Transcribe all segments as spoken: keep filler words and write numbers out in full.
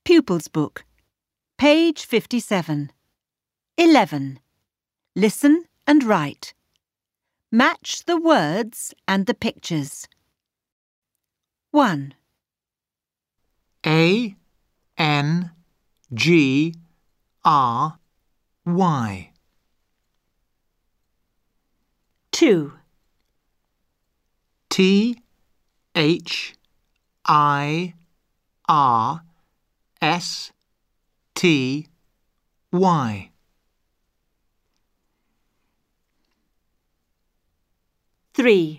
Pupils Book, page fifty-seven. eleven. Listen and write. Match the words and the pictures. one. A N G R Y. two. T H I R S T Y. three.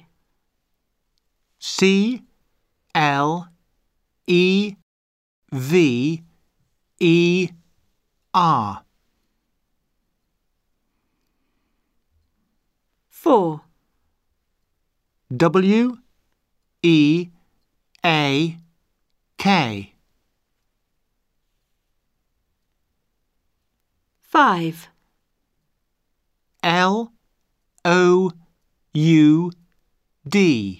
C L E V E R. four. W E A K. five. L O U D.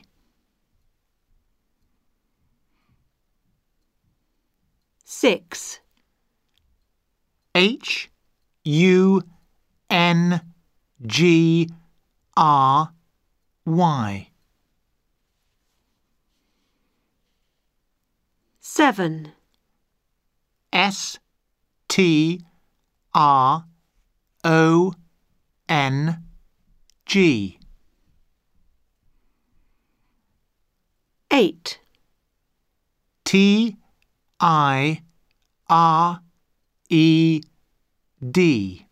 six. H U N G R Y. seven. S T R O N G. eight. T I R E D.